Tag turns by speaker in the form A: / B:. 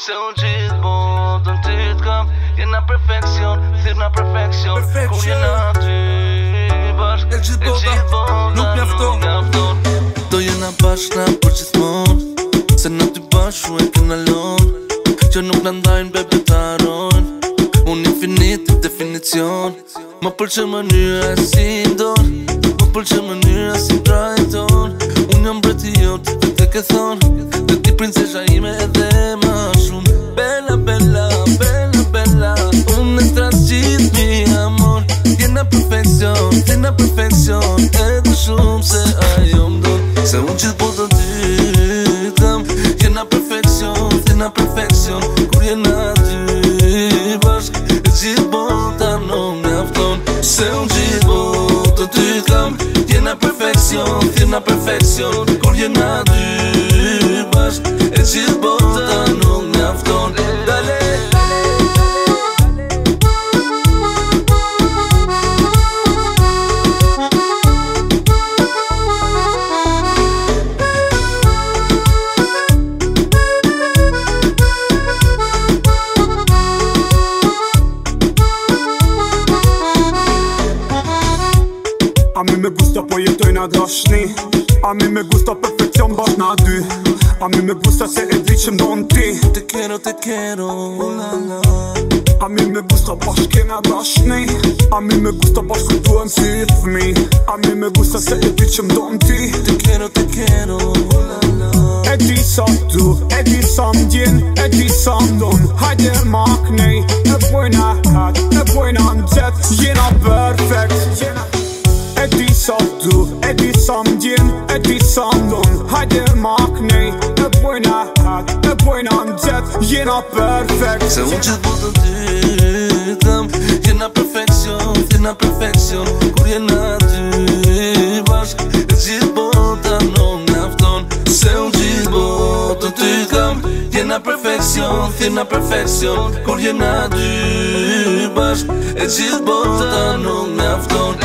A: Se unë gjithë botën ty t'kam, jena perfekcion, thirna perfekcion. Kur jena ty bashk,
B: e gjithë bota nuk mjafton.
A: Do jena bashkna për gjithmon, se na ty bashku e kena lon, që nuk në ndajnë bebe t'arojnë. Unë infinit i definicion, ma pëlqen mënyra e si ndon, ma pëlqen mënyra si trajton. Unë jam breti jot dhe te ke thon, dhe ti princesha ime edhe ma shumë. Bella, bella, bella, bella, unë e tras gjithë mi amor. Jena perfekcion, jena perfekcion, edhe shumë se ajo m'don. Se unë gjithë botën ty kam, jena perfekcion, jena perfekcion. Kur jena ty bashk, e gjithë bota nuk mjafton. Se unë gjithë botën ty kam, jena perfekcion, jena perfekcion. Kur jena ty bashk, e gjithë bota nuk mjafton. Dale.
C: A mi me gusta po jetojna dashni, a mi me gusta perfekcion bashk na dy. A mi me gusta se e di që m'don ti.
A: Te quiero, la la.
C: A mi me gusta bashk kena dashni, a mi me gusta bashk ku duhem si fmi. A mi me gusta se e di që m'don ti.
A: Te quiero, la la.
C: E di sa du, e di sa m'djen, e di sa m'don. Hajde ma knej, e bojna hat, e bojna n'gjet. Jena perfekt, e di sa du, e di sa m'djen, e di sa m'don. Hajde ma knej, e bojna hat, e bojna n'gjet. Jena perfekt.
A: Se unë gjithë botën ty kam, jena perfekcion, jena perfekcion. Kur jena ty bashk, e gjithë bota nuk mjafton. Se unë gjithë botën ty kam, jena perfekcion, jena perfekcion. Kur jena ty bashk, e gjithë bota nuk mjafton.